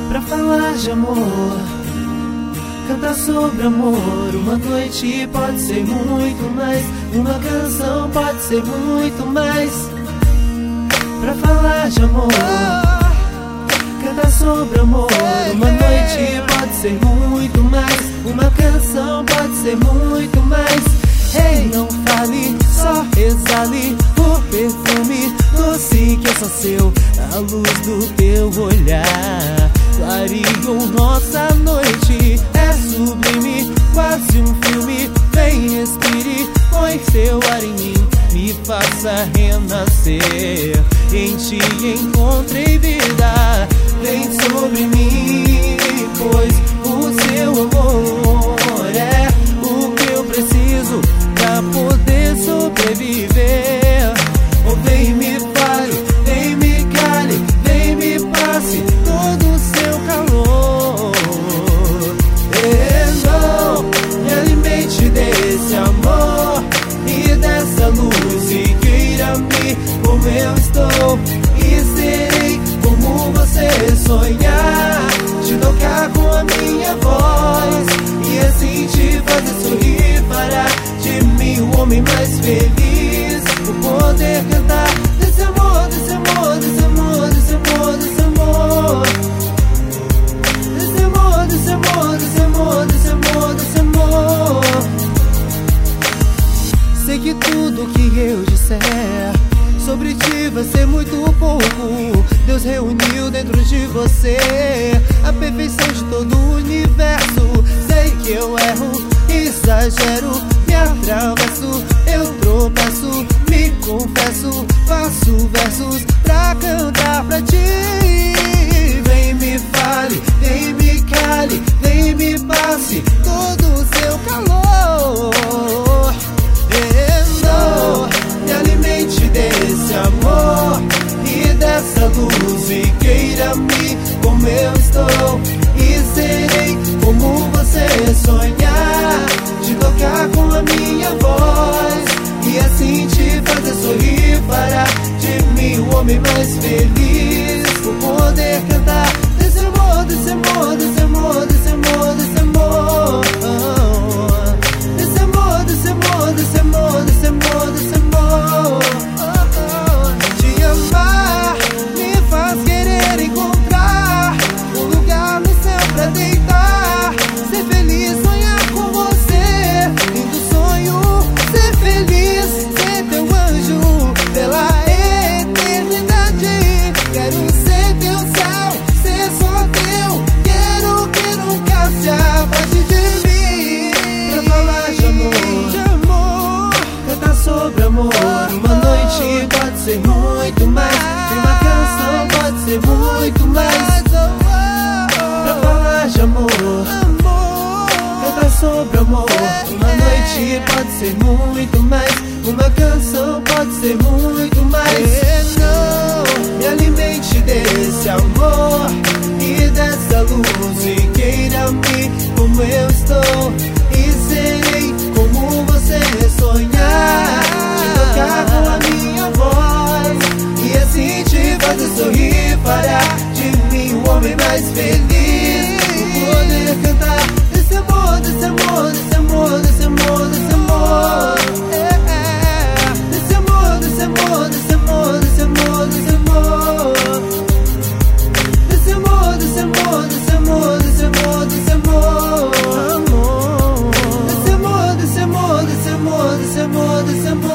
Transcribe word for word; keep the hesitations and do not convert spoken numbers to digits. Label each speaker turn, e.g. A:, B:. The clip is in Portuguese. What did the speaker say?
A: pra falar de amor, cantar sobre amor. Uma noite pode ser muito mais, uma canção pode ser muito mais. Pra falar de amor, cantar sobre amor. Uma noite pode ser muito mais, uma canção pode ser muito mais. Ei, não fale, só exale o perfume doce que é só seu. A luz do teu olhar clareou nossa noite. É sublime, quase um filme. Vem, respire, põe seu ar em mim, me faça renascer. Em ti encontrei vida. Vem sobre mim, pois o seu amor é o que eu preciso pra poder sobreviver. Oh, vem me fale, vem me cale, vem me passe todo o seu calor. E não me alimente desse amor e dessa luz, e queira-me como eu estou, e serei como você sonhar, te tocar com a minha voz, e assim te fazer sorrir, fará de mim o homem mais feliz. Por poder cantar desse amor, desse amor, desse amor, desse amor, desse amor, desse amor, desse amor, desse amor, desse amor, desse amor. Sei que tudo que eu disser sobre ti vai ser muito pouco. Deus reuniu dentro de você a perfeição de todo o universo. Sei que eu erro, exagero, me atravesso, eu tropeço, me confesso, faço versos pra cantar pra ti. Vem me fale, vem me cale, vem me passe todo o seu calor. E não me alimente desse amor e dessa luz, e queira-me como eu estou, e serei como você sonhar, te tocar com a minha voz, e assim te fazer sorrir, fará de mim o homem mais feliz. Por poder cantar desse amor, desse amor, desse amor, desse amor, desse amor, desse amor, desse amor, desse amor, desse amor, desse amor. Te amar me faz querer encontrar um lugar no céu pra deitar, ser feliz, sonhar com você, lindo sonho, ser feliz, ser teu anjo pela eternidade. Quero ser teu céu, ser só teu, quero que nunca se afaste de mim. Pra falar de amor, de amor, cantar sobre amor. Uma noite pode ser muito mais, uma canção pode ser muito mais. Pra falar de amor, cantar sobre amor. Uma noite pode ser muito mais, uma canção pode ser muito mais. Não me alimente desse amor e dessa luz, e queira-me como eu estou, e serei como você sonhar, te tocar com a minha voz, e assim te fazer sorrir, fará de mim o homem mais feliz. Por poder cantar desse amor, desse amor, desse amor, desse amor, desse amor, é, é. Desse amor, desse amor, desse amor, desse amor, desse amor, desse amor, desse amor, desse amor, desse amor, desse amor, amor, desse amor, desse amor, desse amor, desse amor, desse amor.